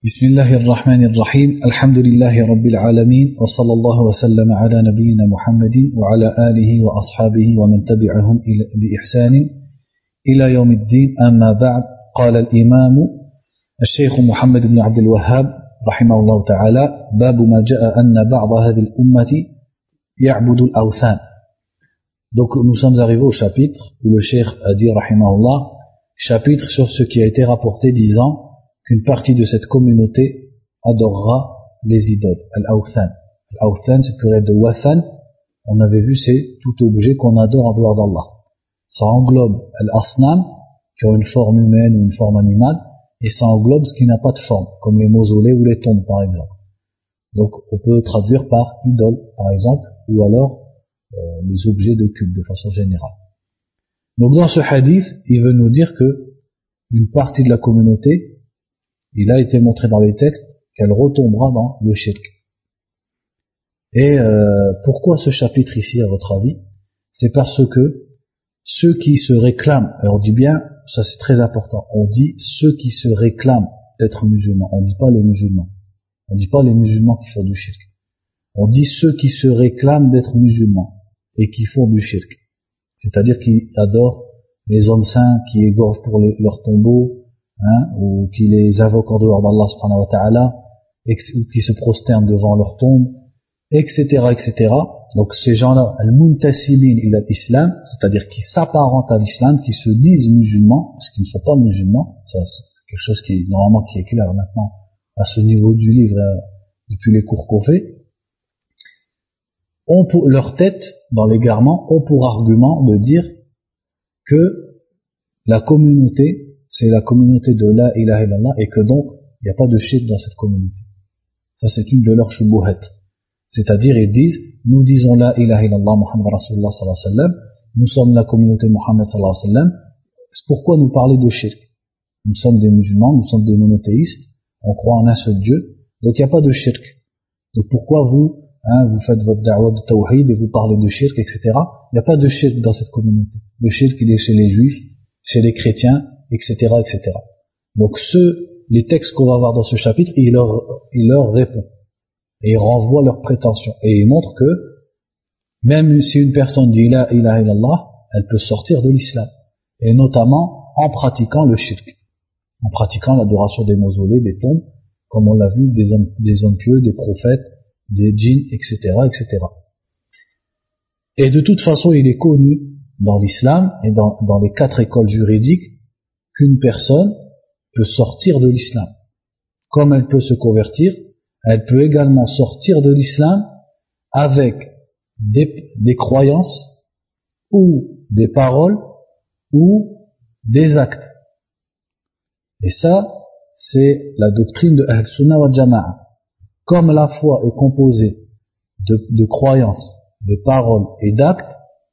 بسم الله الرحمن الرحيم الحمد لله رب العالمين وصلى الله وسلم على نبينا محمد وعلى آله وأصحابه ومن تبعهم بإحسان إلى يوم الدين أما بعد قال الإمام الشيخ محمد بن عبد الوهاب رحمه الله تعالى باب ما جاء أن بعض هذه الأمة يعبد الأوثان. Donc nous sommes arrivés au chapitre où le cheikh a dit rahimahullah, chapitre sur ce qui a été rapporté disant qu'une partie de cette communauté adorera les idoles, al-awthan. Al-awthan, c'est pluriel de wathan. On avait vu, c'est tout objet qu'on adore en dehors d'Allah. Ça englobe al-asnam, qui ont une forme humaine ou une forme animale, et ça englobe ce qui n'a pas de forme, comme les mausolées ou les tombes, par exemple. Donc, on peut traduire par idole, par exemple, ou alors les objets de culte, de façon générale. Donc, dans ce hadith, il veut nous dire que une partie de la communauté, il a été montré dans les textes qu'elle retombera dans le shirk. Et pourquoi ce chapitre ici, à votre avis? C'est parce que ceux qui se réclament, et on dit bien, ça c'est très important, on dit ceux qui se réclament d'être musulmans, on dit pas les musulmans. On dit pas les musulmans qui font du shirk. On dit ceux qui se réclament d'être musulmans et qui font du shirk. C'est-à-dire qui adorent les hommes saints, qui égorgent pour leurs tombeaux, ou qui les invoquent en dehors d'Allah subhanahu wa ta'ala, ou qui se prosternent devant leur tombe, etc., etc. Donc ces gens-là, al-muntasibin ila l'islam, c'est-à-dire qui s'apparentent à l'islam, qui se disent musulmans, parce qu'ils ne sont pas musulmans, ça c'est quelque chose qui normalement qui est clair maintenant à ce niveau du livre, depuis les cours qu'on fait, ont pour leur tête, dans l'égarement, ont pour argument de dire que la communauté, c'est la communauté de la ilaha illallah, et que donc, il n'y a pas de shirk dans cette communauté. Ça, c'est une de leurs shubuhat. C'est-à-dire, ils disent, nous disons la ilaha illallah, Muhammad Rasulullah sallallahu alayhi wa sallam, nous sommes la communauté Muhammad sallallahu alayhi wa sallam, pourquoi nous parler de shirk? Nous sommes des musulmans, nous sommes des monothéistes, on croit en un seul Dieu, donc il n'y a pas de shirk. Donc pourquoi vous faites votre da'wah de tawhid et vous parlez de shirk, etc. Il n'y a pas de shirk dans cette communauté. Le shirk, il est chez les juifs, chez les chrétiens, etc., etc. Donc les textes qu'on va voir dans ce chapitre, il leur répond. Et il renvoie leurs prétentions. Et il montre que, même si une personne dit la ilaha illallah, elle peut sortir de l'islam. Et notamment, en pratiquant le shirk. En pratiquant l'adoration des mausolées, des tombes, comme on l'a vu, des hommes pieux, des prophètes, des djinns, etc., etc. Et de toute façon, il est connu dans l'islam et dans les 4 écoles juridiques qu'une personne peut sortir de l'islam. Comme elle peut se convertir, elle peut également sortir de l'islam avec des croyances ou des paroles ou des actes. Et ça, c'est la doctrine de Ahl Sunnah wal Jama'a. Comme la foi est composée de croyances, de paroles et d'actes,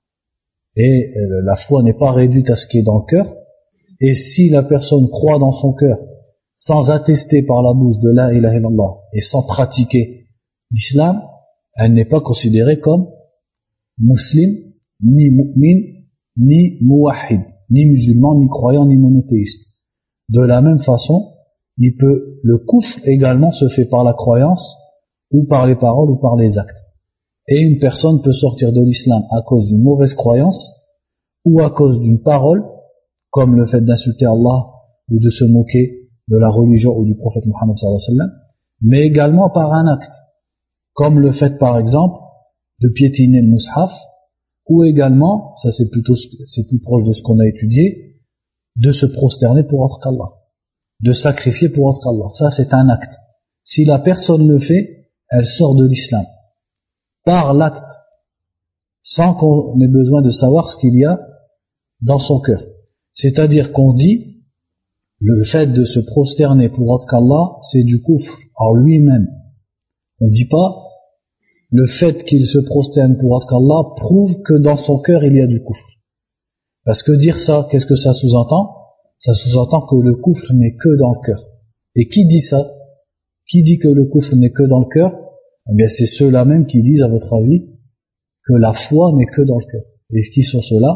et la foi n'est pas réduite à ce qui est dans le cœur, et si la personne croit dans son cœur, sans attester par la bouche de la ilaha illallah, et sans pratiquer l'islam, elle n'est pas considérée comme musulman, ni mu'min, ni muwahhid, ni musulman, ni croyant, ni monothéiste. De la même façon, le kufr également se fait par la croyance, ou par les paroles, ou par les actes. Et une personne peut sortir de l'islam à cause d'une mauvaise croyance, ou à cause d'une parole, comme le fait d'insulter Allah, ou de se moquer de la religion ou du prophète Muhammad sallallahu alayhi wa sallam, mais également par un acte, comme le fait par exemple de piétiner le mushaf, ou également, ça c'est plus proche de ce qu'on a étudié, de se prosterner pour autre qu'Allah, de sacrifier pour autre qu'Allah. Ça c'est un acte. Si la personne le fait, elle sort de l'islam par l'acte, sans qu'on ait besoin de savoir ce qu'il y a dans son cœur. C'est-à-dire qu'on dit, le fait de se prosterner pour autre qu'Allah, c'est du kufr en lui-même. On ne dit pas, le fait qu'il se prosterne pour autre qu'Allah prouve que dans son cœur il y a du kufr. Parce que dire ça, qu'est-ce que ça sous-entend? Ça sous-entend que le kufr n'est que dans le cœur. Et qui dit ça? Qui dit que le kufr n'est que dans le cœur? Eh bien c'est ceux-là même qui disent, à votre avis, que la foi n'est que dans le cœur. Et qui sont ceux-là?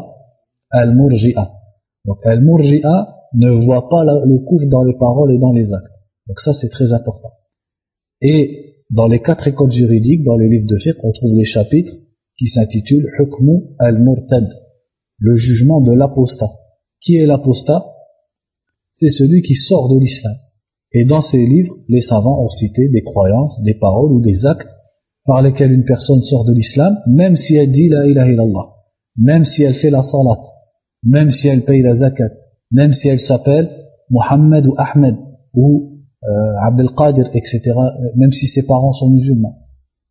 Al-Murji'a. Donc Al-Murji'a ne voit pas le kufr dans les paroles et dans les actes. Donc ça, c'est très important. Et dans les 4 écoles juridiques, dans les livres de fiqh, on trouve des chapitres qui s'intitulent Hukmu al-Murtad, le jugement de l'apostat. Qui est l'apostat? C'est celui qui sort de l'islam. Et dans ces livres, les savants ont cité des croyances, des paroles ou des actes par lesquels une personne sort de l'islam, même si elle dit la ilaha illallah, même si elle fait la salat, même si elle paye la zakat, même si elle s'appelle Mohammed ou Ahmed ou Abdel Qadir, etc., même si ses parents sont musulmans.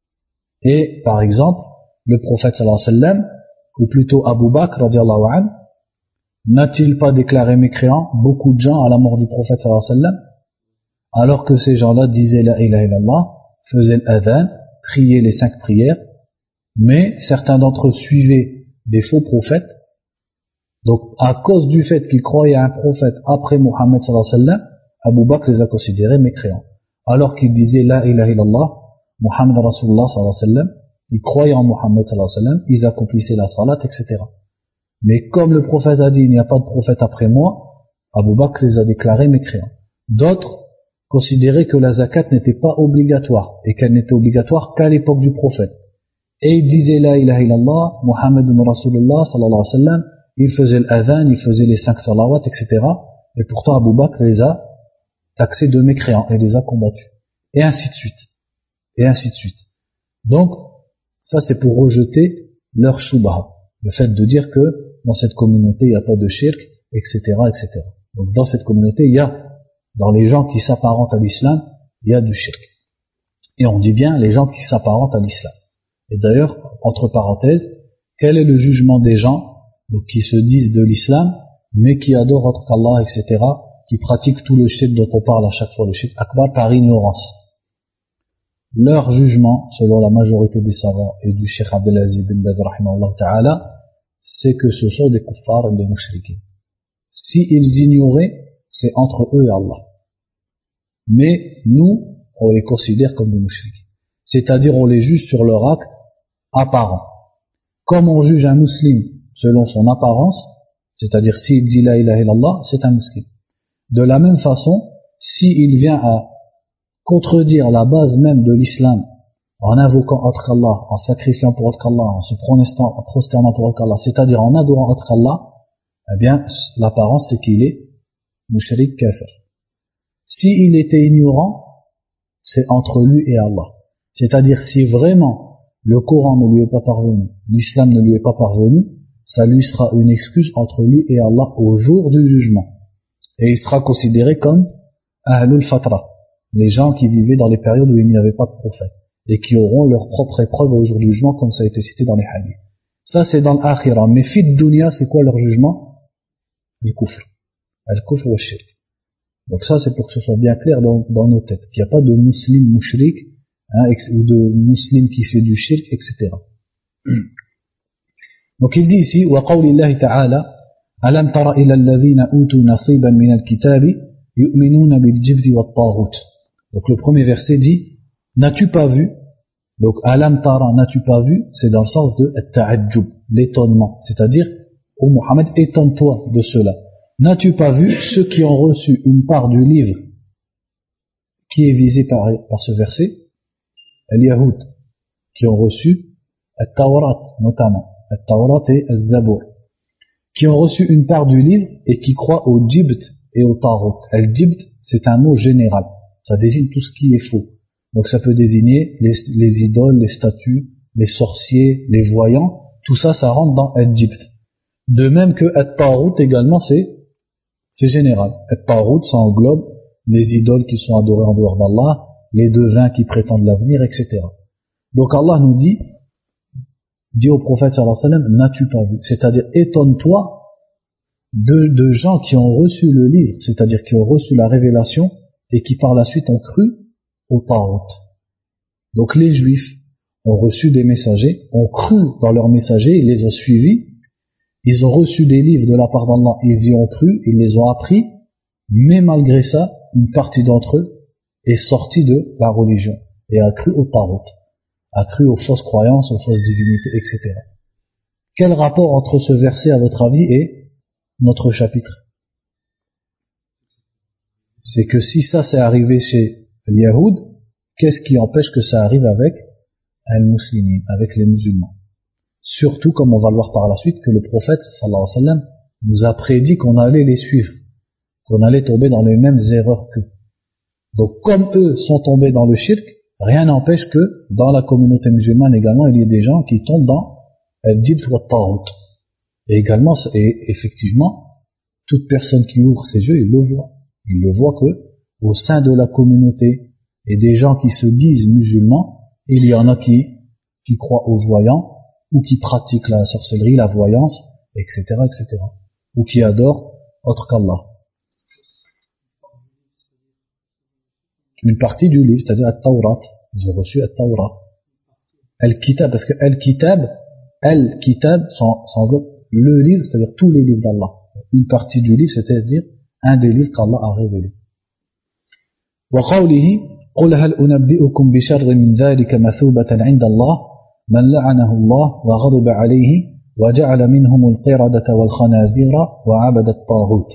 Et par exemple, le prophète sallallahu alayhi wa sallam, ou plutôt Abu Bakr radiallahu anhu, n'a-t-il pas déclaré mécréant beaucoup de gens à la mort du prophète sallallahu alayhi wa sallam, alors que ces gens-là disaient la ilaha illallah, faisaient l'adhan, priaient les 5 prières, mais certains d'entre eux suivaient des faux prophètes. Donc à cause du fait qu'ils croyaient à un prophète après Mohammed sallallahu alayhi wa sallam, Abu Bakr les a considérés mécréants. Alors qu'ils disaient la ilaha illallah, Muhammad Rasulullah sallallahu alayhi wa sallam, ils croyaient en Mohammed sallallahu alayhi wa sallam, ils accomplissaient la salat, etc. Mais comme le prophète a dit, il n'y a pas de prophète après moi, Abu Bakr les a déclarés mécréants. D'autres considéraient que la zakat n'était pas obligatoire, et qu'elle n'était obligatoire qu'à l'époque du prophète. Et ils disaient la ilaha illallah, Muhammadun Rasulullah sallallahu alayhi wa sallam, ils faisaient l'adhan, ils faisaient les 5 salawats, etc. Et pourtant Abu Bakr les a taxés de mécréants et les a combattus. Et ainsi de suite. Et ainsi de suite. Donc, ça c'est pour rejeter leur shubha. Le fait de dire que dans cette communauté il n'y a pas de shirk, etc., etc. Donc dans cette communauté il y a, dans les gens qui s'apparentent à l'islam, il y a du shirk. Et on dit bien les gens qui s'apparentent à l'islam. Et d'ailleurs, entre parenthèses, quel est le jugement des gens donc, qui se disent de l'islam, mais qui adorent autre qu'Allah, etc., qui pratiquent tout le shirk dont on parle à chaque fois, le shirk akbar, par ignorance? Leur jugement, selon la majorité des savants et du Cheikh Abdelaziz bin Baz rahimahullah ta'ala, c'est que ce sont des kuffars et des mouchriquins. Si ils ignoraient, c'est entre eux et Allah. Mais nous, on les considère comme des mouchriquins. C'est-à-dire on les juge sur leur acte apparent. Comme on juge un musulman selon son apparence, c'est-à-dire s'il dit la ilaha illallah, c'est un musulman. De la même façon, s'il vient à contredire la base même de l'islam en invoquant autre qu'Allah, en sacrifiant pour autre qu'Allah, en se prosternant pour autre qu'Allah, c'est-à-dire en adorant autre qu'Allah, eh bien, l'apparence c'est qu'il est mushrik kafir. S'il était ignorant, c'est entre lui et Allah. C'est-à-dire si vraiment le Coran ne lui est pas parvenu, l'islam ne lui est pas parvenu, ça lui sera une excuse entre lui et Allah au jour du jugement. Et il sera considéré comme Ahlul Fatra, les gens qui vivaient dans les périodes où il n'y avait pas de prophète, et qui auront leur propre épreuve au jour du jugement, comme ça a été cité dans les hadiths. Ça c'est dans l'akhira. Mais fit dunya, c'est quoi leur jugement? Al-kufr. Al-kufr wa shirk. Donc ça c'est pour que ce soit bien clair dans nos têtes, qu'il n'y a pas de musulman mushrik, ou de musulman qui fait du shirk, etc. Donc il dit ici, وَقَوْلِ اللَّهِ تَعَالَى أَلَمْ تَرَ إِلَى الَّذِينَ أُوتُوا نَصِيبًا مِنَ الْكِتَابِ يُؤْمِنُونَ بِالْجِبْتِ وَالطَّاغُوتِ. Donc le premier verset dit, n'as-tu pas vu? Donc alam tara, n'as-tu pas vu? C'est dans le sens de ta'ajjub, l'étonnement, c'est-à-dire, ô Mohammed, étonne-toi de cela. N'as-tu pas vu ceux qui ont reçu une part du livre qui est visé par ce verset? Les Yahoud, qui ont reçu At-Tawrat notamment, At-Tawrat et Al-Zabour, qui ont reçu une part du livre et qui croient au Jibt et au Tarot. Al-Jibt, c'est un mot général, ça désigne tout ce qui est faux. Donc ça peut désigner les idoles, les statues, les sorciers, les voyants, tout ça, ça rentre dans Al-Jibt. De même que At-Tarot également, c'est général. At-Tarot, ça englobe les idoles qui sont adorées en dehors d'Allah, les devins qui prétendent l'avenir, etc. Donc Allah nous dit au prophète sallallahu alayhi wa sallam, n'as-tu pas vu? C'est-à-dire, étonne-toi de gens qui ont reçu le livre, c'est-à-dire qui ont reçu la révélation et qui par la suite ont cru au Tarot. Donc les Juifs ont reçu des messagers, ont cru dans leurs messagers, ils les ont suivis, ils ont reçu des livres de la part d'Allah, ils y ont cru, ils les ont appris, mais malgré ça, une partie d'entre eux est sortie de la religion et a cru au Tarot, a cru aux fausses croyances, aux fausses divinités, etc. Quel rapport entre ce verset, à votre avis, et notre chapitre? c'est que si ça c'est arrivé chez les Yahoud, qu'est-ce qui empêche que ça arrive avec al-Muslimin, avec les musulmans? Surtout, comme on va le voir par la suite, que le prophète sallallahu alayhi wa sallam nous a prédit qu'on allait les suivre, qu'on allait tomber dans les mêmes erreurs qu'eux. Donc comme eux sont tombés dans le shirk, rien n'empêche que dans la communauté musulmane également, il y ait des gens qui tombent dans al-jibt wa al-taghut. Et également, et effectivement, toute personne qui ouvre ses yeux, il le voit. Il le voit que au sein de la communauté et des gens qui se disent musulmans, il y en a qui croient aux voyants, ou qui pratiquent la sorcellerie, la voyance, etc., etc. Ou qui adorent autre qu'Allah. Une partie du livre, c'est-à-dire At-Tawrat. Ils ont reçu At-Tawrat. Al-Kitab, parce que Al-Kitab s'englobe le livre, c'est-à-dire tous les livres d'Allah. Une partie du livre, c'est-à-dire un des livres qu'Allah a révélé. وقوله قل هل أنبئكم بشر من ذلك مثوبة عند الله من لعنه الله وغضب عليه وجعل منهم القردة والخنازير وعبد الطاغوت.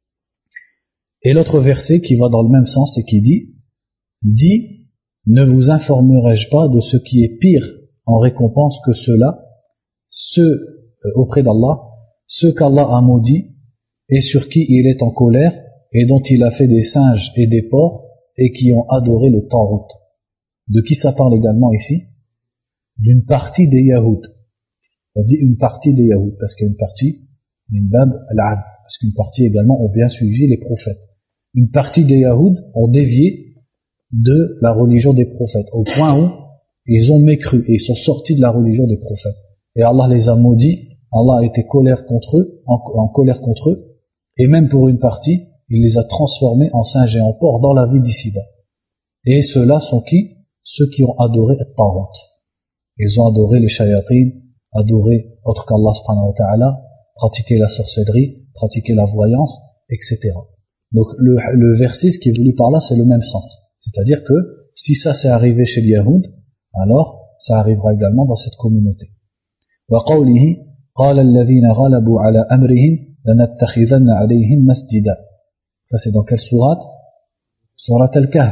Et l'autre verset qui va dans le même sens et qui dit ne vous informerai-je pas de ce qui est pire en récompense que ceux-là, ceux auprès d'Allah, ceux qu'Allah a maudits et sur qui il est en colère et dont il a fait des singes et des porcs et qui ont adoré le Taghut. De qui ça parle également ici? D'une partie des Yahoud. On dit une partie des Yahoud parce qu'il y a une partie min bab al-'adl, parce qu'une partie également ont bien suivi les prophètes. Une partie des Yahoud ont dévié de la religion des prophètes au point où ils ont mécru et ils sont sortis de la religion des prophètes. Et Allah les a maudits, Allah a été en colère contre eux, et même pour une partie, il les a transformés en singes et en porcs dans la vie d'ici-bas. Et ceux-là sont qui? Ceux qui ont adoré At-Taghut. Ils ont adoré les shayatines, adoré autre qu'Allah subhanahu wa ta'ala, pratiqué la sorcellerie, pratiqué la voyance, etc. Donc le verset, ce qui est voulu par là, c'est le même sens. C'est-à-dire que si ça s'est arrivé chez les Yahoud, alors ça arrivera également dans cette communauté. وقوله قال الذين غلبوا على أمرهم لنتخذن عليهم مسجدا. Ça c'est dans quelle sourate? Sourate Al-Kahf.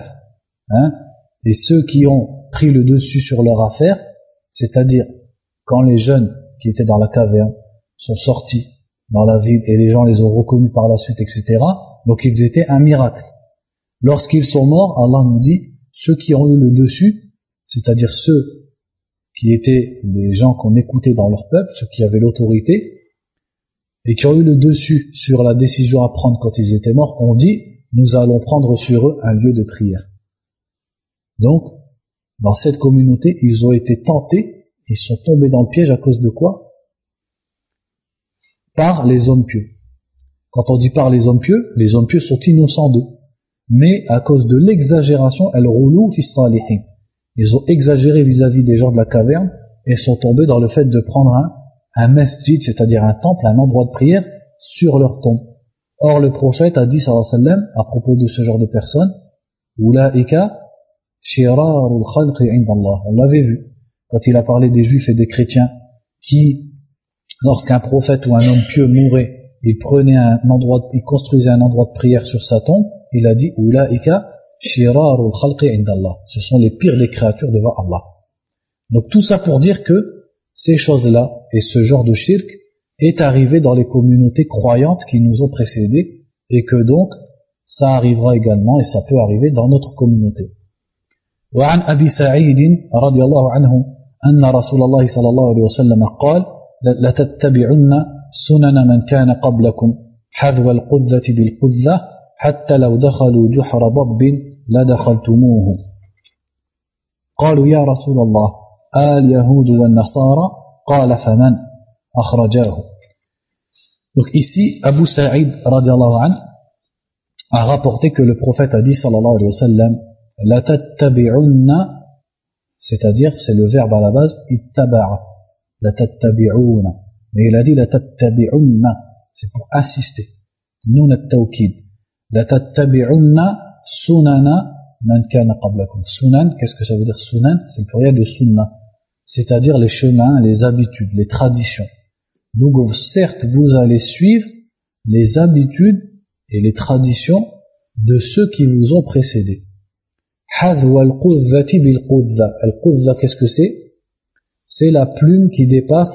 Et ceux qui ont pris le dessus sur leur affaire, c'est-à-dire quand les jeunes qui étaient dans la caverne sont sortis dans la ville et les gens les ont reconnus par la suite, etc. Donc ils étaient un miracle. Lorsqu'ils sont morts, Allah nous dit, ceux qui ont eu le dessus, c'est-à-dire ceux qui étaient les gens qu'on écoutait dans leur peuple, ceux qui avaient l'autorité, et qui ont eu le dessus sur la décision à prendre quand ils étaient morts, on dit, nous allons prendre sur eux un lieu de prière. Donc, dans cette communauté, ils ont été tentés, ils sont tombés dans le piège à cause de quoi? Par les hommes pieux. Quand on dit par les hommes pieux sont innocents d'eux. Mais à cause de l'exagération, al-ghulu fi salihin. Ils ont exagéré vis-à-vis des gens de la caverne et sont tombés dans le fait de prendre un masjid, c'est-à-dire un temple, un endroit de prière, sur leur tombe. Or, le prophète a dit, sallallahu alayhi wa sallam, à propos de ce genre de personnes, Ulaika shirarul khalqi indallah. On l'avait vu, quand il a parlé des juifs et des chrétiens, qui, lorsqu'un prophète ou un homme pieux mourait, il construisait un endroit de prière sur sa tombe, il a dit, Ulaika shirarul khalqi indallah. Ce sont les pires des créatures devant Allah. Donc tout ça pour dire que ces choses-là et ce genre de shirk est arrivé dans les communautés croyantes qui nous ont précédés et que donc ça arrivera également et ça peut arriver dans notre communauté. وعن أبي سعيد رضي الله عنه أن رسول الله صلى الله عليه وسلم قال لتتبعن سنن من كان قبلكم حذو القذة بالقذة حتى لو دخلوا جحر ضب لدخلتموه قالوا يا رسول الله اليهود والنصارى قال فمن أخرجاه. Donc ici Abu Sa'id radiallahu anhu a rapporté que le prophète a dit sallallahu alayhi wa sallam la tattabi'unna, c'est-à-dire c'est le verbe à la base ittaba'a, la tattabi'una, mais il a dit la tattabi'unna, c'est pour insister, nun at-tawkid, la tattabi'unna sunana man kana qablakum. Sunan, qu'est-ce que ça veut dire sunan? C'est le pluriel de sunna, c'est-à-dire les chemins, les habitudes, les traditions. Donc certes vous allez suivre les habitudes et les traditions de ceux qui vous ont précédés. Hadwa al-qudzati bil-qudza. Al-qudza, qu'est-ce que c'est? C'est la plume qui dépasse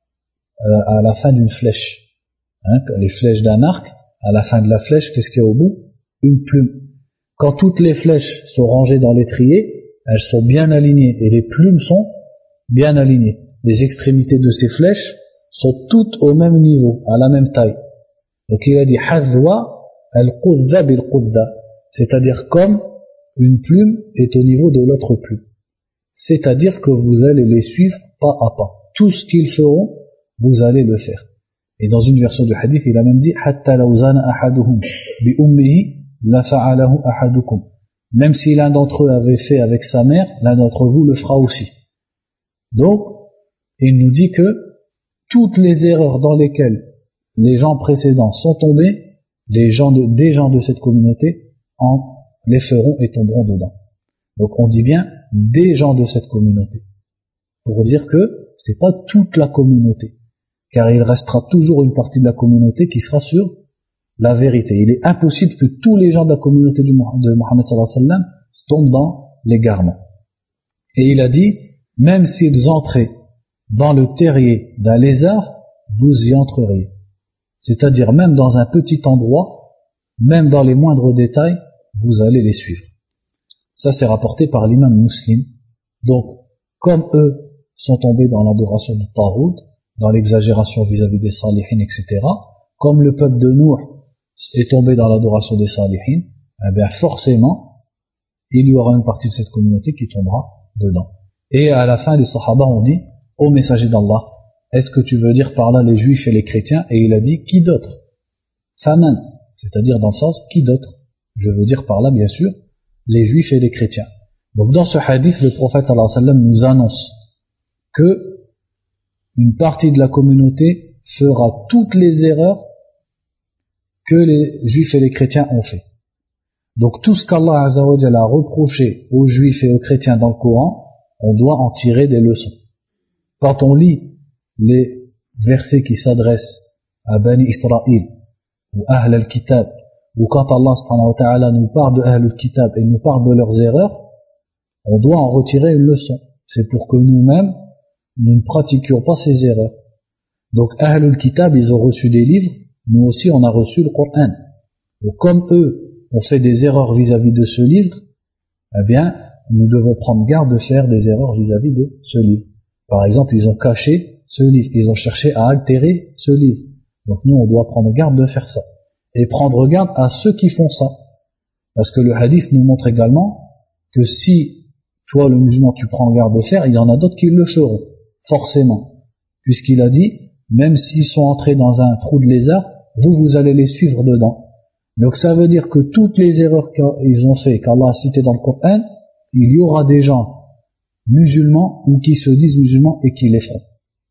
à la fin d'une flèche. Les flèches d'un arc, à la fin de la flèche, qu'est-ce qu'il y a au bout? Une plume. Quand toutes les flèches sont rangées dans l'étrier, elles sont bien alignées et les plumes sont bien alignées. Les extrémités de ces flèches sont toutes au même niveau, à la même taille. Donc il a dit hadwa al-qudza bil-qudza, c'est-à-dire comme une plume est au niveau de l'autre plume. C'est-à-dire que vous allez les suivre pas à pas. Tout ce qu'ils feront, vous allez le faire. Et dans une version du hadith, il a même dit hatta law zana ahaduhum bi ummihi la fa'alahu ahadukum. Même si l'un d'entre eux avait fait avec sa mère, l'un d'entre vous le fera aussi. Donc, il nous dit que toutes les erreurs dans lesquelles les gens précédents sont tombés, des gens de cette communauté les feront et tomberont dedans. Donc on dit bien des gens de cette communauté, pour dire que c'est pas toute la communauté, car il restera toujours une partie de la communauté qui sera sur la vérité. Il est impossible que tous les gens de la communauté de Mohammed sallallahu alayhi wa sallam tombent dans l'égarement. Et il a dit, même s'ils entraient dans le terrier d'un lézard, vous y entreriez. C'est-à-dire même dans un petit endroit, même dans les moindres détails, vous allez les suivre. Ça c'est rapporté par l'imam Muslim. Donc, comme eux sont tombés dans l'adoration du Tarout, dans l'exagération vis-à-vis des Salihin, etc., comme le peuple de Nuh est tombé dans l'adoration des Salihin, eh bien forcément, il y aura une partie de cette communauté qui tombera dedans. Et à la fin, les Sahaba ont dit, ô messager d'Allah, est-ce que tu veux dire par là les juifs et les chrétiens? Et il a dit, qui d'autre? Faman, c'est-à-dire dans le sens, qui d'autre? Je veux dire par là, bien sûr, les juifs et les chrétiens. Donc dans ce hadith, le prophète sallallahu alayhi wa sallam nous annonce que une partie de la communauté fera toutes les erreurs que les juifs et les chrétiens ont fait. Donc tout ce qu'Allah azza wa jalla a reproché aux juifs et aux chrétiens dans le Coran, on doit en tirer des leçons. Quand on lit les versets qui s'adressent à Bani Israël ou Ahl al-Kitab, ou quand Allah subhanahu wa ta'ala nous parle de Ahl al-Kitab et nous parle de leurs erreurs, on doit en retirer une leçon. C'est pour que nous-mêmes, nous ne pratiquions pas ces erreurs. Donc Ahl al-Kitab, ils ont reçu des livres, nous aussi on a reçu le Coran. Donc comme eux ont fait des erreurs vis-à-vis de ce livre, eh bien, nous devons prendre garde de faire des erreurs vis-à-vis de ce livre. Par exemple, ils ont caché ce livre, ils ont cherché à altérer ce livre. Donc nous, on doit prendre garde de faire ça. Et prendre garde à ceux qui font ça. Parce que le hadith nous montre également que si toi, le musulman, tu prends garde de faire, il y en a d'autres qui le feront. Forcément. Puisqu'il a dit, même s'ils sont entrés dans un trou de lézard, vous allez les suivre dedans. Donc ça veut dire que toutes les erreurs qu'ils ont fait, qu'Allah a citées dans le Coran, il y aura des gens musulmans ou qui se disent musulmans et qui les feront.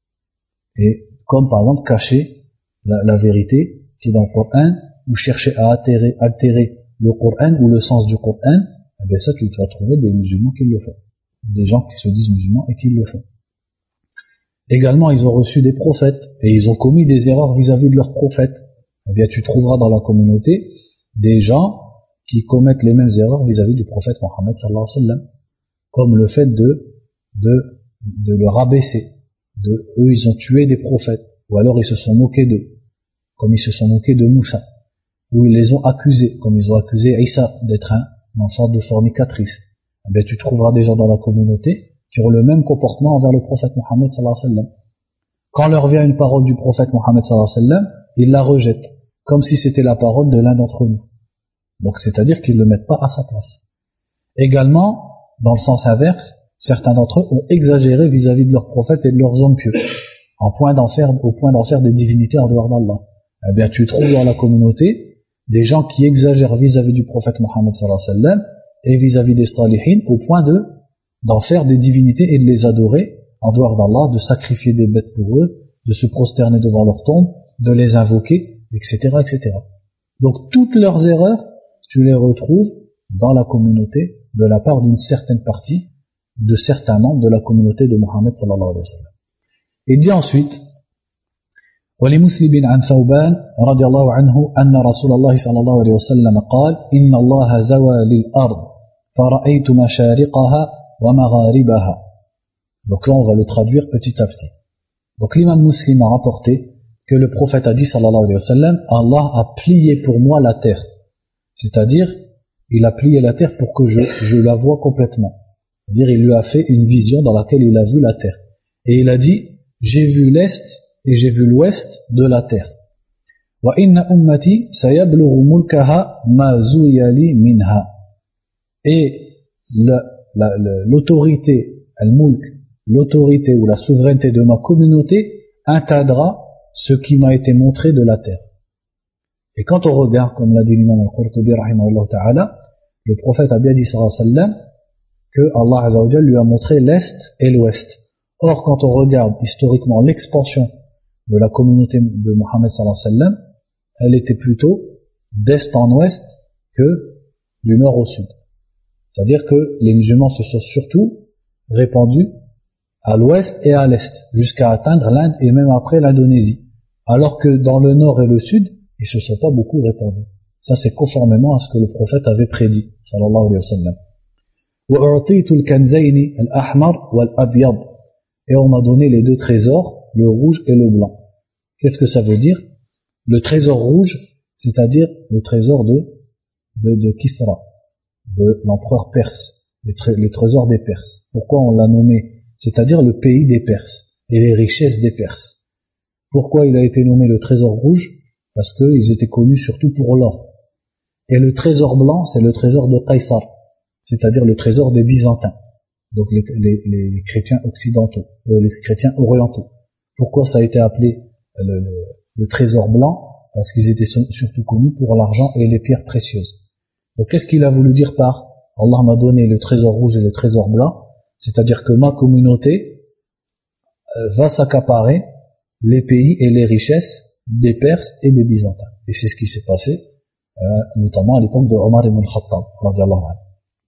Et comme par exemple cacher la vérité qui est dans le Coran, ou chercher à altérer le Coran ou le sens du Coran, eh bien ça tu vas trouver des musulmans qui le font. Des gens qui se disent musulmans et qui le font. Également, ils ont reçu des prophètes et ils ont commis des erreurs vis-à-vis de leurs prophètes. Eh bien, tu trouveras dans la communauté des gens qui commettent les mêmes erreurs vis-à-vis du prophète Mohammed sallallahu alayhi wa sallam, comme le fait de le rabaisser. Eux, ils ont tué des prophètes, ou alors ils se sont moqués d'eux, comme ils se sont moqués de Moussa, ou ils les ont accusés, comme ils ont accusé Isa d'être un enfant de fornicatrice. Eh bien, tu trouveras des gens dans la communauté qui ont le même comportement envers le prophète Mohammed sallallahu alayhi wa sallam. Quand leur vient une parole du prophète Mohammed sallallahu alayhi wa sallam, ils la rejettent, comme si c'était la parole de l'un d'entre nous. Donc c'est-à-dire qu'ils ne le mettent pas à sa place. Également, dans le sens inverse, certains d'entre eux ont exagéré vis-à-vis de leurs prophètes et de leurs hommes pieux, au point d'en faire des divinités en dehors d'Allah. Eh bien, tu trouves dans la communauté des gens qui exagèrent vis-à-vis du prophète Mohammed sallallahu alayhi wa sallam et vis-à-vis des salihin, au point d'en faire des divinités et de les adorer en dehors d'Allah, de sacrifier des bêtes pour eux, de se prosterner devant leur tombe, de les invoquer, etc., etc. Donc toutes leurs erreurs, tu les retrouves dans la communauté de la part d'une certaine partie, de certains membres de la communauté de Mohammed sallallahu alayhi wa sallam. Il dit ensuite, ولمسلم عن ثوبان رضي الله عنه أن رسول الله صلى الله عليه وسلم قال إن الله زوى للأرض فرأيت مشارقها ومغاربها. Donc là on va le traduire petit à petit. Donc l'imam Muslim a rapporté que le prophète a dit sallallahu alayhi wa sallam, Allah a plié pour moi la terre. C'est-à-dire, il a plié la terre pour que je la vois complètement. C'est-à-dire, il lui a fait une vision dans laquelle il a vu la terre. Et il a dit, j'ai vu l'est et j'ai vu l'ouest de la terre. Wa inna ummati sayablughu mulkaha ma zuya li minha. Et l'autorité, al-mulk, l'autorité ou la souveraineté de ma communauté atteindra ce qui m'a été montré de la terre. Et quand on regarde, comme l'a dit l'imam al-Qurtubi rahimahullah ta'ala, le prophète a bien dit sallallahu alayhi wa sallam que Allah azza wa jalla lui a montré l'est et l'ouest. Or, quand on regarde historiquement l'expansion de la communauté de Mohammed sallallahu alayhi wa sallam, elle était plutôt d'est en ouest que du nord au sud. C'est-à-dire que les musulmans se sont surtout répandus à l'ouest et à l'est, jusqu'à atteindre l'Inde et même après l'Indonésie. Alors que dans le nord et le sud, ils ne se sont pas beaucoup répandus. Ça, c'est conformément à ce que le prophète avait prédit, sallallahu alayhi wa sallam. وَأُعْطِيتُ الْكَنْزَيْنِ الْأَحْمَرِ وَالْأَبْيَضِ. Et on m'a donné les deux trésors, le rouge et le blanc. Qu'est-ce que ça veut dire? Le trésor rouge, c'est-à-dire le trésor de Kisra, de l'empereur perse, les trésors des Perses. Pourquoi on l'a nommé? C'est-à-dire le pays des Perses et les richesses des Perses. Pourquoi il a été nommé le trésor rouge? Parce qu'ils étaient connus surtout pour l'or. Et le trésor blanc, c'est le trésor de Qaysar, c'est-à-dire le trésor des Byzantins, donc les chrétiens occidentaux, les chrétiens orientaux. Pourquoi ça a été appelé le trésor blanc? Parce qu'ils étaient surtout connus pour l'argent et les pierres précieuses. Donc qu'est-ce qu'il a voulu dire par Allah m'a donné le trésor rouge et le trésor blanc? C'est-à-dire que ma communauté va s'accaparer les pays et les richesses des Perses et des Byzantins. Et c'est ce qui s'est passé, notamment à l'époque de Omar ibn al-Khattab, radiyallahu anhu.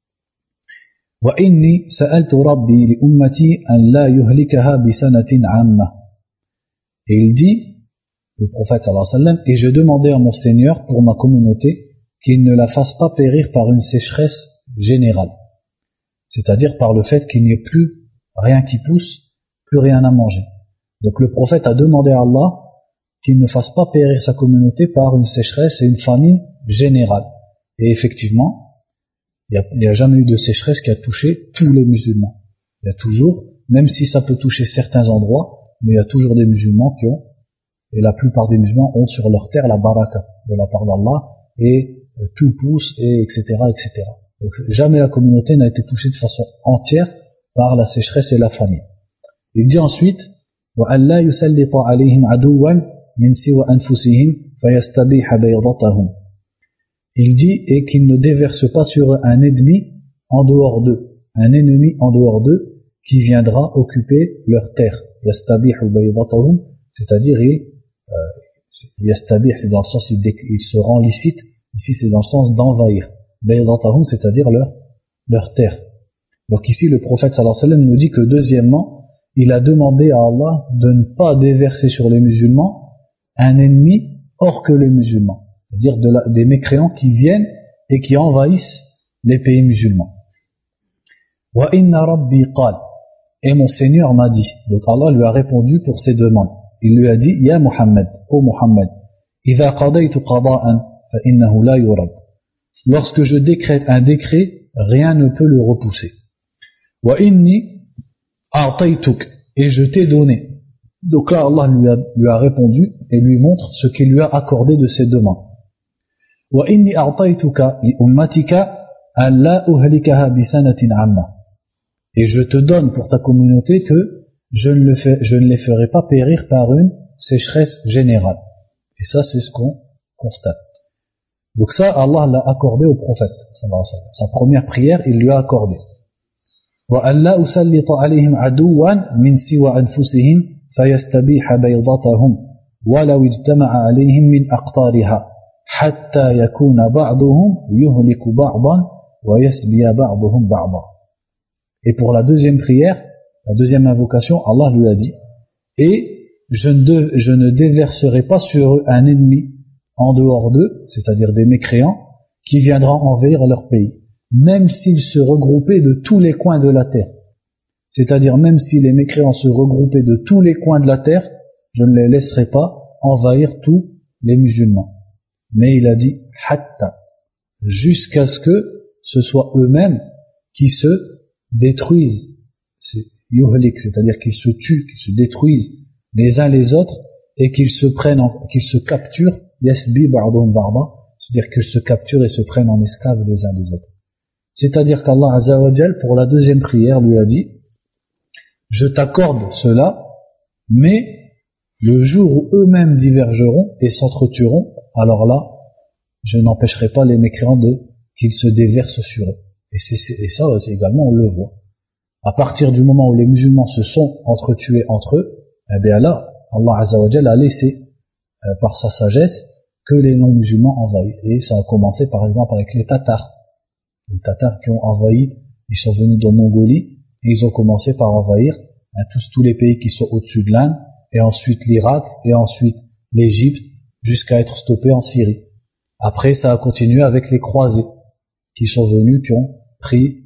Wa inni sa'altu rabbi li ummati an la yuhlikaha bi sanatin 'amma. Et il dit, le prophète sallallahu alayhi wa sallam, et je demandais à mon Seigneur pour ma communauté qu'il ne la fasse pas périr par une sécheresse générale. C'est-à-dire par le fait qu'il n'y ait plus rien qui pousse, plus rien à manger. Donc le prophète a demandé à Allah qu'il ne fasse pas périr sa communauté par une sécheresse et une famine générale. Et effectivement, il n'y a jamais eu de sécheresse qui a touché tous les musulmans. Il y a toujours, même si ça peut toucher certains endroits, mais il y a toujours des musulmans qui ont, et la plupart des musulmans ont sur leur terre la baraka de la part d'Allah, et tout pousse, et etc., etc. Donc jamais la communauté n'a été touchée de façon entière par la sécheresse et la famine. Il dit ensuite, وَأَلَّا يُسَلِّطَ عَلَيْهِمْ عَدُوًّا مِنْ سِوَى أَنفُسِهِمْ فَيَسْتَبِيحَ بَيْضَتَهُمْ. Il dit, et qu'il ne déverse pas sur eux un ennemi en dehors d'eux, un ennemi en dehors d'eux qui viendra occuper leur terre. يَسْتَبِيحُ بَيْضَتَهُمْ, c'est-à-dire يَسْتَبِيح, c'est dans le sens il se rend licite, ici c'est dans le sens d'envahir. بَيْضَتَهُمْ, c'est-à-dire leur terre. Donc ici le prophète sallallahu alayhi wa sallam nous dit que deuxièmement, il a demandé à Allah de ne pas déverser sur les musulmans un ennemi hors que les musulmans. C'est-à-dire des mécréants qui viennent et qui envahissent les pays musulmans. Wa inna rabbi qal. Et mon Seigneur m'a dit. Donc Allah lui a répondu pour ses demandes. Il lui a dit, Ya Muhammad, ô Muhammad, idha qadaytu qada'an fa innahu la yurad. Lorsque je décrète un décret, rien ne peut le repousser. Wa inni a'taytuk, et je t'ai donné. Donc là Allah lui a répondu et lui montre ce qu'il lui a accordé de ses demandes. Wa inni a'taytuka li ummatika an la uhlikaha bi sanatin 'amma. Et je te donne pour ta communauté que je ne les ferai pas périr par une sécheresse générale. Et ça c'est ce qu'on constate. Donc ça Allah l'a accordé au prophète sallallahu alayhi wa sallam. Sa première prière il lui a accordé. وَأَنْ لَا أُسَلِّطَ عَلَيْهِمْ عَدُوًّا مِنْ سِوَى أَنفُسِهِمْ فَيَسْتَبِيحَ بَيْضَتَهُمْ وَلَوْ اجْتَمَعَ عَلَيْهِمْ مِنْ أَقْطَارِهَا حَتَّى يَكُونَ بَعْضُهُمْ يُهْلِكُ بَعْضًا وَيَسْبِيَ بَعْضُهُمْ بَعْضًا. Et pour la deuxième prière, la deuxième invocation, Allah lui a dit, et je ne déverserai pas sur eux un ennemi en dehors d'eux, c'est-à-dire des mécréants, qui viendront envahir leur pays, même s'ils se regroupaient de tous les coins de la terre. C'est-à-dire même si les mécréants se regroupaient de tous les coins de la terre, je ne les laisserai pas envahir tous les musulmans. Mais il a dit hatta, jusqu'à ce que ce soit eux-mêmes qui se détruisent, c'est yuhlik, c'est-à-dire qu'ils se tuent, qu'ils se détruisent les uns les autres et qu'ils se capturent, yasbi ba'dhum ba'da, c'est-à-dire qu'ils se capturent et se prennent en esclaves les uns les autres. C'est-à-dire qu'Allah Azza wa Jal, pour la deuxième prière, lui a dit je t'accorde cela, mais le jour où eux-mêmes divergeront et s'entretueront, alors là, je n'empêcherai pas les mécréants qu'ils se déversent sur eux. Et ça, c'est également, on le voit. À partir du moment où les musulmans se sont entretués entre eux, eh bien là, Allah Azza wa Jal a laissé, par sa sagesse, que les non-musulmans envahissent. Et ça a commencé par exemple avec les Tatars. Les Tatars qui ont envahi, ils sont venus de Mongolie, et ils ont commencé par envahir tous les pays qui sont au-dessus de l'Inde, et ensuite l'Irak, et ensuite l'Égypte, jusqu'à être stoppés en Syrie. Après, ça a continué avec les croisés, qui sont venus, qui ont pris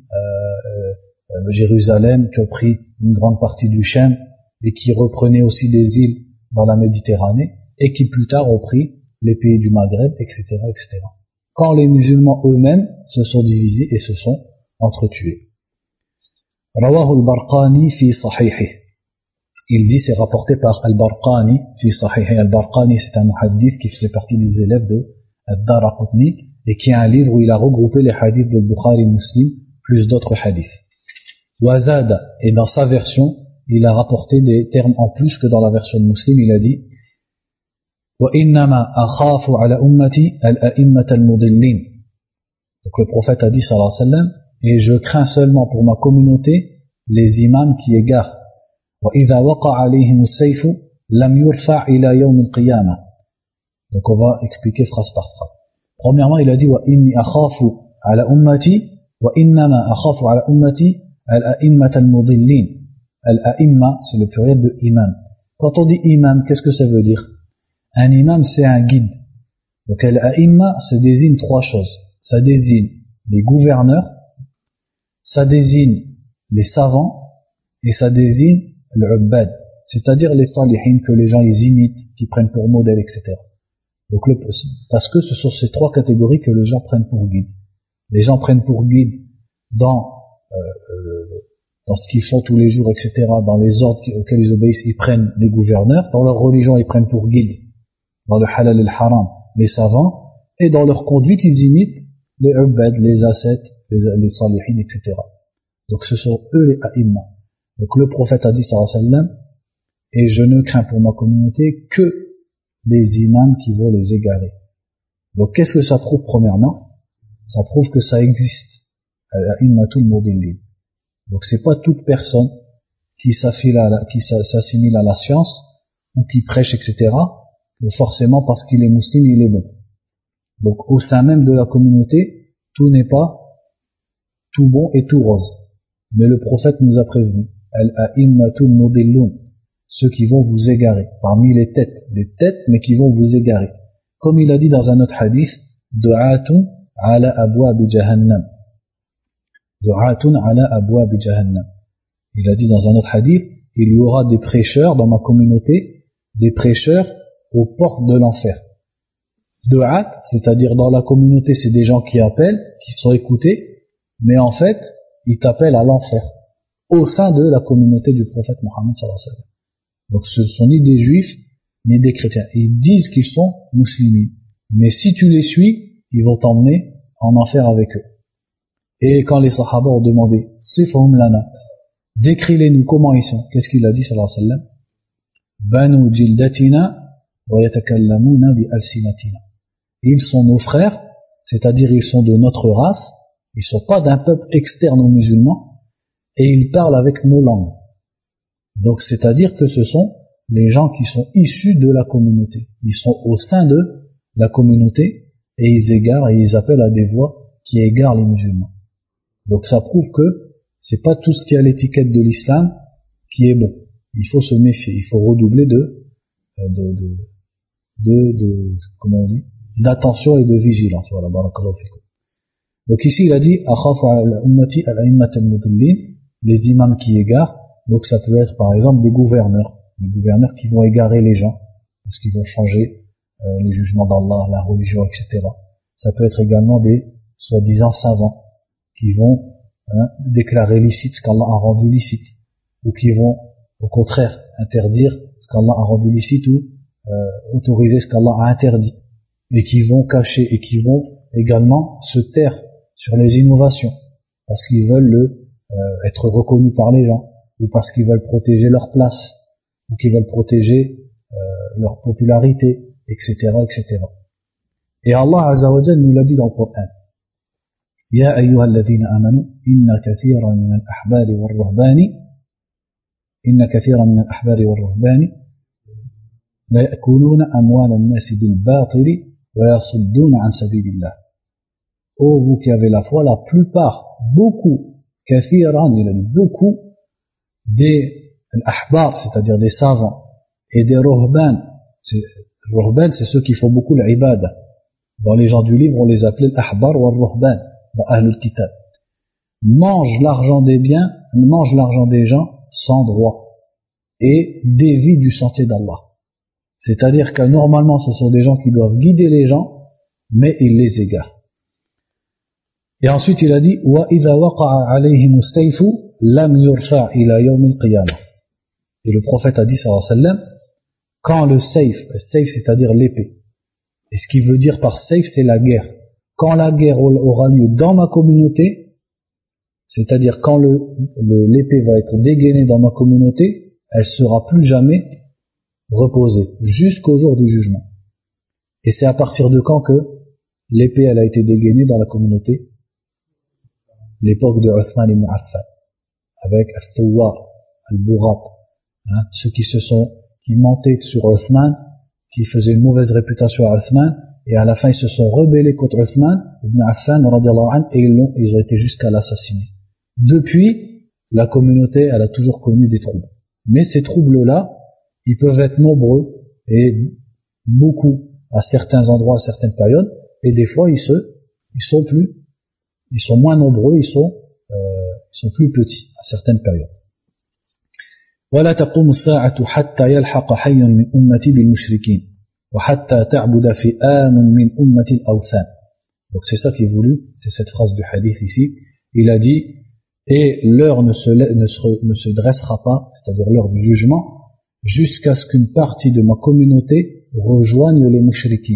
Jérusalem, qui ont pris une grande partie du Chem, et qui reprenaient aussi des îles dans la Méditerranée, et qui plus tard ont pris les pays du Maghreb, etc., etc. Quand les musulmans eux-mêmes se sont divisés et se sont entretués. Rawahu al-Barqani fi sahihi. Il dit, c'est rapporté par al-Barqani fi sahihi. Al-Barqani, c'est un muhaddith qui faisait partie des élèves de Ad-Daraqutni et qui a un livre où il a regroupé les hadiths de Bukhari Muslim plus d'autres hadiths. Wazada, et dans sa version, il a rapporté des termes en plus que dans la version de Muslim. Il a dit wa innama akhafu ala ummati al-a'immat al-mudillin. Donc le prophète a dit sallallahu alayhi wa sallam, et je crains seulement pour ma communauté les imams qui égarent. وَإِذَا وَقَعَ عَلَيْهِمُ السَّيْفُ لَمْ يُرْفَعْ إِلَى يَوْمِ الْقِيَامَةِ. Donc on va expliquer phrase par phrase. Premièrement, il a dit وَإِنِّي أَخَافُ عَلَى أُمَّتِي وَإِنَّمَا أَخَافُ عَلَى أُمَّتِي الْأَئِمَّةَ الْمُضِلِّينَ. Al-A'imma, c'est le pluriel de imam. Quand on dit imam, qu'est-ce que ça veut dire? Un imam, c'est un guide. Donc Al-A'imma, ça désigne trois choses. Ça désigne les gouverneurs, ça désigne les savants, et ça désigne l'ubbad, c'est-à-dire les salihin que les gens ils imitent, qui prennent pour modèle, etc. Donc parce que ce sont ces trois catégories que les gens prennent pour guide. Les gens prennent pour guide dans ce qu'ils font tous les jours, etc., dans les ordres auxquels ils obéissent, ils prennent les gouverneurs. Dans leur religion, ils prennent pour guide, dans le halal et le haram, les savants, et dans leur conduite, ils imitent les ubbad, les ascètes, les salihin, etc. Donc ce sont eux les a'imma. Donc le prophète a dit sallallahu alayhi wa sallam, et je ne crains pour ma communauté que les imams qui vont les égarer. Donc qu'est-ce que ça prouve premièrement? Ça prouve que ça existe. Al-a'immatul mudillin. Donc c'est pas toute personne qui s'assimile à la science ou qui prêche, etc., que forcément parce qu'il est musulman, il est bon. Donc au sein même de la communauté, tout n'est pas tout bon et tout rose. Mais le prophète nous a prévenu, al-a'immatul mudillun, ceux qui vont vous égarer, parmi les têtes, mais qui vont vous égarer. Comme il a dit dans un autre hadith, du'atun ala abwabi jahannam. Du'atun ala abwabi jahannam. Il a dit dans un autre hadith, il y aura des prêcheurs dans ma communauté, des prêcheurs aux portes de l'enfer. Du'at, c'est-à-dire dans la communauté, c'est des gens qui appellent, qui sont écoutés, mais en fait, ils t'appellent à l'enfer, au sein de la communauté du prophète Mohammed sallallahu alayhi wa sallam. Donc ce ne sont ni des juifs, ni des chrétiens. Ils disent qu'ils sont musulmans. Mais si tu les suis, ils vont t'emmener en enfer avec eux. Et quand les sahaba ont demandé, Sifhum lana, décris-les-nous comment ils sont, qu'est-ce qu'il a dit sallallahu alayhi wa sallam? Banu jildatina wa yatakallamuna bi alsinatina. Ils sont nos frères, c'est-à-dire ils sont de notre race, ils ne sont pas d'un peuple externe aux musulmans, et ils parlent avec nos langues. Donc c'est-à-dire que ce sont les gens qui sont issus de la communauté. Ils sont au sein de la communauté, et ils égarent et ils appellent à des voix qui égarent les musulmans. Donc ça prouve que c'est pas tout ce qui est à l'étiquette de l'islam qui est bon. Il faut se méfier, il faut redoubler comment on dit, d'attention et de vigilance. Voilà, barakallahu fikum. Donc ici, il a dit, akhafu ala ummati al-a'immat al-mudillin, les imams qui égarent. Donc ça peut être par exemple des gouverneurs qui vont égarer les gens, parce qu'ils vont changer les jugements d'Allah, la religion, etc. Ça peut être également des soi-disant savants, qui vont déclarer licite ce qu'Allah a rendu licite, ou qui vont au contraire interdire ce qu'Allah a rendu licite, ou autoriser ce qu'Allah a interdit, et qui vont cacher, et qui vont également se taire sur les innovations, parce qu'ils veulent être reconnus par les gens, ou parce qu'ils veulent protéger leur place, ou qu'ils veulent protéger leur popularité, etc., etc. Et Allah Azza wa Jalla nous l'a dit dans le Coran. Ya ayyuha alladhina amanu, inna kathiran min al-ahbari wal-ruhbani la ya'kuluna amwala an-nasi bil-batili wa yasudduna an sabilillah. Oh, vous qui avez la foi, la plupart, beaucoup, kathiran, il a dit beaucoup, des ahbar, c'est-à-dire des savants, et des ruhban. Ruhban, c'est ceux qui font beaucoup l'ibada. Dans les gens du livre, on les appelait l'ahbar ou al-ruhban, dans Ahlul Kitab. Mangent l'argent des biens, mangent l'argent des gens sans droit, et dévient du sentier d'Allah. C'est-à-dire que normalement, ce sont des gens qui doivent guider les gens, mais ils les égarent. Et ensuite, il a dit, وَإِذَا وَقَعَ عَلَيْهِمُ السَّيْفُ لَمْ يُرْفَعْ إِلَى يَوْمِ الْقِيَامَةِ. Et le prophète a dit, sallallahu alayhi wa sallam, quand le sayf c'est-à-dire l'épée, et ce qui veut dire par sayf, c'est la guerre. Quand la guerre aura lieu dans ma communauté, c'est-à-dire quand l'épée va être dégainée dans ma communauté, elle sera plus jamais reposée, jusqu'au jour du jugement. Et c'est à partir de quand que l'épée elle a été dégainée dans la communauté? L'époque de Uthman ibn Affan, avec al-Thawar, al-Burat, ceux qui mentaient sur Uthman, qui faisaient une mauvaise réputation à Uthman, et à la fin ils se sont rebellés contre Uthman ibn Affan, et ils ont été jusqu'à l'assassiner. Depuis, la communauté, elle a toujours connu des troubles. Mais ces troubles-là, ils peuvent être nombreux, et beaucoup, à certains endroits, à certaines périodes, et des fois ils sont moins nombreux, ils sont plus petits, à certaines périodes. ولا تقوم الساعة حتى يلحق حي من أمتي بالمشركين وحتى تعبد فئام من أمة الأوثان. Donc c'est ça qui est voulu, c'est cette phrase du hadith ici. Il a dit, et l'heure ne se dressera pas, c'est-à-dire l'heure du jugement, jusqu'à ce qu'une partie de ma communauté rejoigne les mushrikins.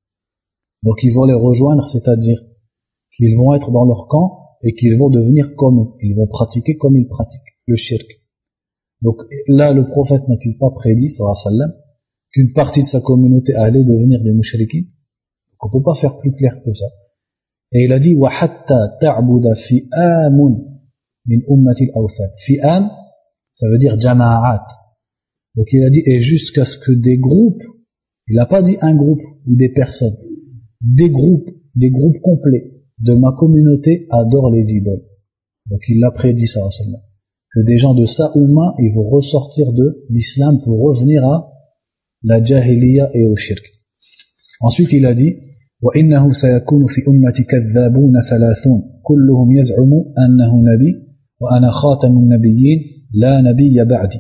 Donc ils vont les rejoindre, c'est-à-dire qu'ils vont être dans leur camp et qu'ils vont devenir comme eux. Ils vont pratiquer comme ils pratiquent, le shirk. Donc là, le prophète n'a-t-il pas prédit, sallallahu alayhi wa sallam, qu'une partie de sa communauté allait devenir des mushrikins? Donc on ne peut pas faire plus clair que ça. Et il a dit, وَحَتَّى تَعْبُدَ فِئَامٌ مِنْ أُمَّةِ الْأَوْثَانِ. Fi'am, ça veut dire jama'at. Donc il a dit, et jusqu'à ce que des groupes, il n'a pas dit un groupe ou des personnes, des groupes complets de ma communauté adorent les idoles. Donc il l'a prédit, sallallahu alayhi wa sallam, que des gens de sa umma, ils vont ressortir de l'islam pour revenir à la jahiliya et au shirk. Ensuite il a dit, وَإِنَّهُ سَيَكُونُ فِي أُمَّتِ كَذَّابُونَ ثَلَاثُونَ كُلُّهُمْ يَزْعُمُ أَنَّهُ نَبِيٌّ وَأَنَا خَاتَمُ النَّبِيِّينَ لَا نَبِيَّ بَعْدِي.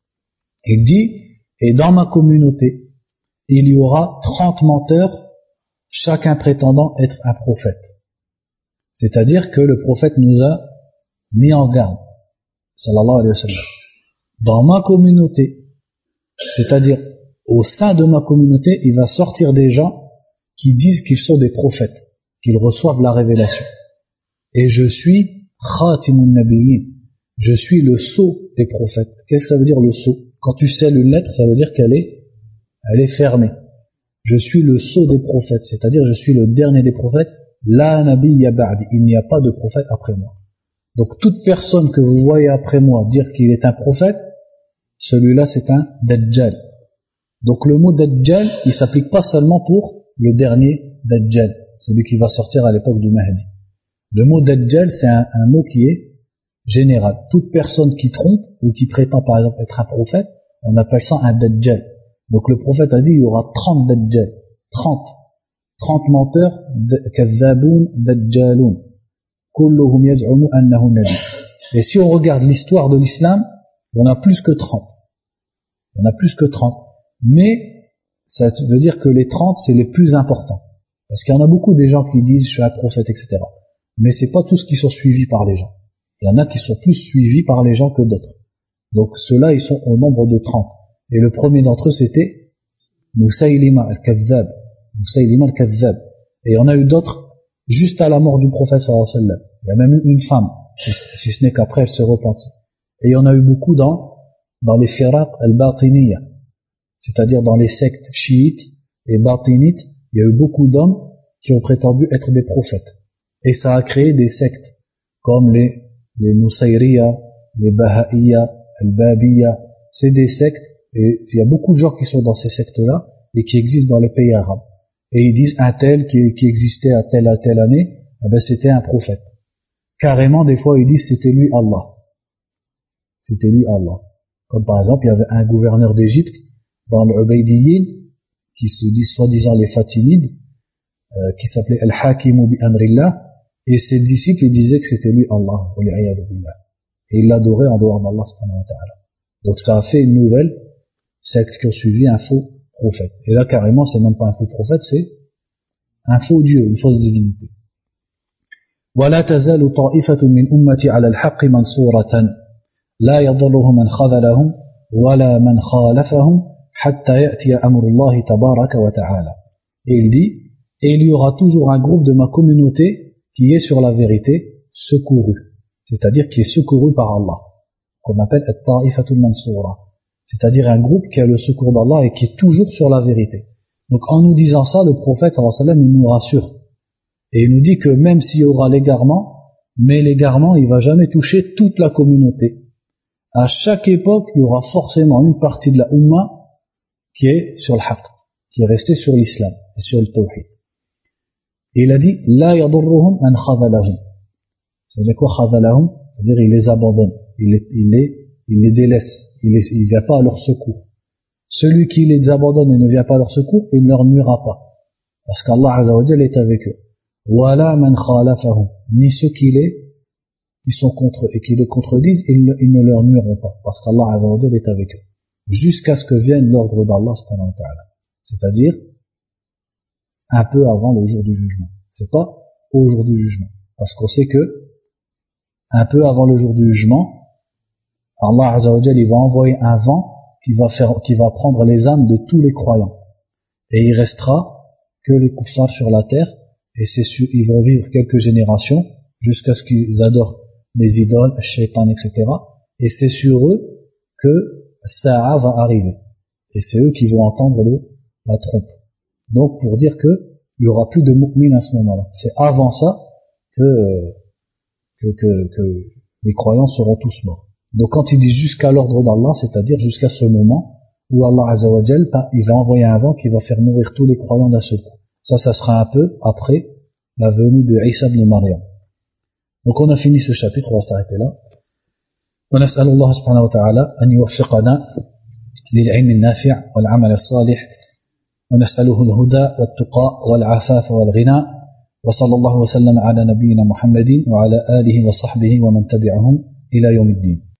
Il dit, et dans ma communauté, il y aura 30 menteurs, chacun prétendant être un prophète. C'est-à-dire que le prophète nous a mis en garde, sallallahu alayhi wa sallam. Dans ma communauté, c'est-à-dire au sein de ma communauté, il va sortir des gens qui disent qu'ils sont des prophètes, qu'ils reçoivent la révélation. Et je suis khatimun nabiyyin, je suis le sceau des prophètes. Qu'est-ce que ça veut dire le sceau? Quand tu scelles une lettre, ça veut dire qu'elle est fermée. Je suis le sceau des prophètes, c'est-à-dire je suis le dernier des prophètes. La nabiyya ba'di, il n'y a pas de prophète après moi. Donc toute personne que vous voyez après moi dire qu'il est un prophète, celui-là c'est un dajjal. Donc le mot dajjal, il s'applique pas seulement pour le dernier dajjal, celui qui va sortir à l'époque du Mahdi. Le mot dajjal, c'est un mot qui est général. Toute personne qui trompe ou qui prétend par exemple être un prophète, on appelle ça un dajjal. Donc le prophète a dit il y aura 30 dajjal, 30 menteurs, kazzaboun dajjaloun, kulluhum yaz'umu annahu nabi. Et si on regarde l'histoire de l'islam, il y en a plus que 30. Il y en a plus que 30. Mais ça veut dire que les 30 c'est les plus importants. Parce qu'il y en a beaucoup des gens qui disent je suis un prophète, etc. Mais c'est pas tous qui sont suivis par les gens. Il y en a qui sont plus suivis par les gens que d'autres. Donc ceux-là ils sont au nombre de 30. Et le premier d'entre eux c'était Musaylima al-Kazzab. Musaylima al-Kazzab. Et il y en a eu d'autres juste à la mort du prophète sallallahu alayhi wa sallam. Il y a même eu une femme, si ce n'est qu'après elle se repentit. Et il y en a eu beaucoup dans les firaq al-Batiniya, c'est-à-dire dans les sectes chiites et batinites, il y a eu beaucoup d'hommes qui ont prétendu être des prophètes. Et ça a créé des sectes comme les Nusayriya, les Baha'iyya, al-Babiyya. C'est des sectes, et il y a beaucoup de gens qui sont dans ces sectes-là et qui existent dans les pays arabes. Et ils disent un tel qui existait à telle année, eh ben c'était un prophète. Carrément, des fois, ils disent c'était lui Allah. C'était lui Allah. Comme par exemple, il y avait un gouverneur d'Égypte dans l'Ubaydiyyin, qui se dit soi-disant les Fatimides, qui s'appelait Al-Hakimu bi Amrillah, et ses disciples ils disaient que c'était lui Allah, et ils l'adoraient en dehors d'Allah subhanahu wa ta'ala. Donc ça a fait une nouvelle secte qui ont suivi un faux prophète. Et là carrément c'est même pas un faux prophète, c'est un faux Dieu, une fausse divinité. ولا تزال طائفة من أمتي على الحق منصورة لا يضره من خذلهم ولا من خالفهم حتى يأتي أمر الله تبارك وتعالى. Et il dit, et il y aura toujours un groupe de ma communauté qui est sur la vérité secouru, c'est-à-dire qui est secouru par Allah, qu'on appelle at-ta'ifatul mansura, c'est-à-dire un groupe qui a le secours d'Allah et qui est toujours sur la vérité. Donc en nous disant ça, le prophète sallallahu alayhi wa sallam il nous rassure et il nous dit que même s'il y aura l'égarement, mais l'égarement il va jamais toucher toute la communauté. À chaque époque il y aura forcément une partie de la Ummah qui est sur le haqq, qui est restée sur l'islam et sur le tawhid. Et il a dit la yadurruhum man khadhalahum. Ça veut dire quoi khadhalahum? Ça veut dire il les abandonne, il les délaisse, il vient pas à leur secours. Celui qui les abandonne et ne vient pas à leur secours, il ne leur nuira pas, parce qu'Allah azza wa jalla est avec eux. Wala man khalafahum, ni ceux qui sont contre eux et qui les contredisent, ils ne leur nuiront pas, parce qu'Allah azza wa jalla est avec eux, jusqu'à ce que vienne l'ordre d'Allah subhanahu wa ta'ala, c'est-à-dire un peu avant le jour du jugement. C'est pas au jour du jugement, parce qu'on sait que un peu avant le jour du jugement, Allah azza wa jalla il va envoyer un vent qui va prendre les âmes de tous les croyants, et il restera que les kuffars sur la terre, et c'est sûr, ils vont vivre quelques générations jusqu'à ce qu'ils adorent des idoles, shaitan, etc. Et c'est sur eux que Sa'a va arriver, et c'est eux qui vont entendre la trompe. Donc pour dire que il y aura plus de mu'min à ce moment-là. C'est avant ça que les croyants seront tous morts. Donc quand il dit jusqu'à l'ordre d'Allah, c'est-à-dire jusqu'à ce moment où Allah Azza wa Jal, il va envoyer un vent qui va faire mourir tous les croyants d'un seul coup. Ça sera un peu après la venue de Isa ibn Maryam. Donc on a fini ce chapitre, on va s'arrêter là. ونسأل الله سبحانه وتعالى أن يوفقنا للعلم النافع والعمل الصالح ونسأله الهدى والتقى والعفاف والغنى وصلى الله وسلم على نبينا محمد وعلى آله وصحبه ومن تبعهم إلى يوم الدين.